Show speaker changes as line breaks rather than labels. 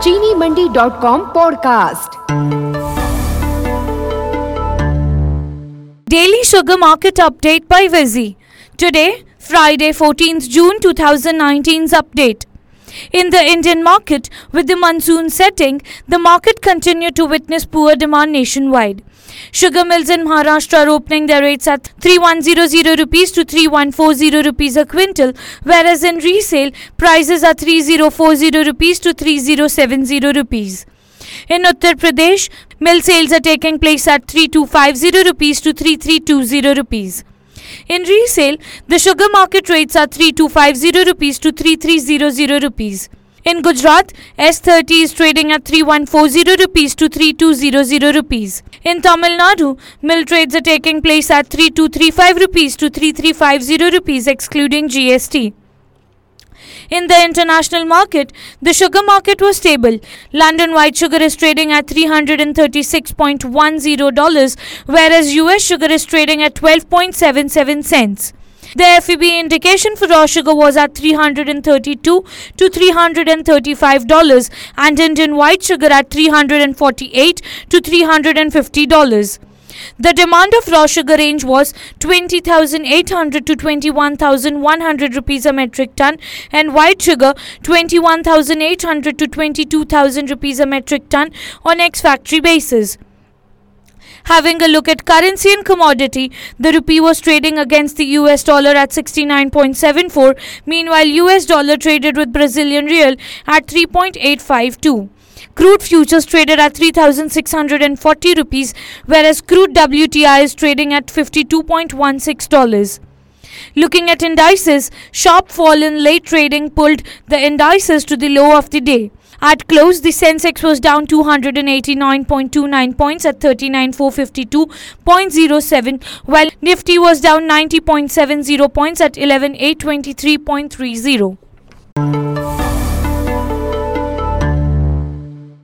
चीनीमंडी.com podcast.
Daily Sugar Market Update by Vizzy. Today, Friday 14th June 2019's update. In the Indian market, with the monsoon setting, the market continued to witness poor demand nationwide. Sugar mills in Maharashtra are opening their rates at 3100 rupees to 3140 rupees a quintal, whereas in resale, prices are 3040 rupees to 3070 rupees. In Uttar Pradesh, mill sales are taking place at 3250 rupees to 3320 rupees. In resale, the sugar market rates are 3250 rupees to 3300 rupees. In Gujarat, S30 is trading at 3140 rupees to 3200 rupees. In Tamil Nadu, mill trades are taking place at 3235 rupees to 3350 rupees excluding GST. In the international market, the sugar market was stable. London white sugar is trading at $336.10, whereas US sugar is trading at 12.77 cents. The FEB indication for raw sugar was at $332 to $335 and Indian white sugar at $348 to $350. The demand of raw sugar range was 20,800 to 21,100 rupees a metric ton and white sugar 21,800 to 22,000 rupees a metric ton on ex-factory basis. Having a look at currency and commodity, the rupee was trading against the US dollar at 69.74, meanwhile US dollar traded with Brazilian real at 3.852. Crude futures traded at 3,640 rupees, whereas crude WTI is trading at $52.16. Looking at indices, sharp fall in late trading pulled the indices to the low of the day. At close, the Sensex was down 289.29 points at 39,452.07, while Nifty was down 90.70 points at 11,823.30.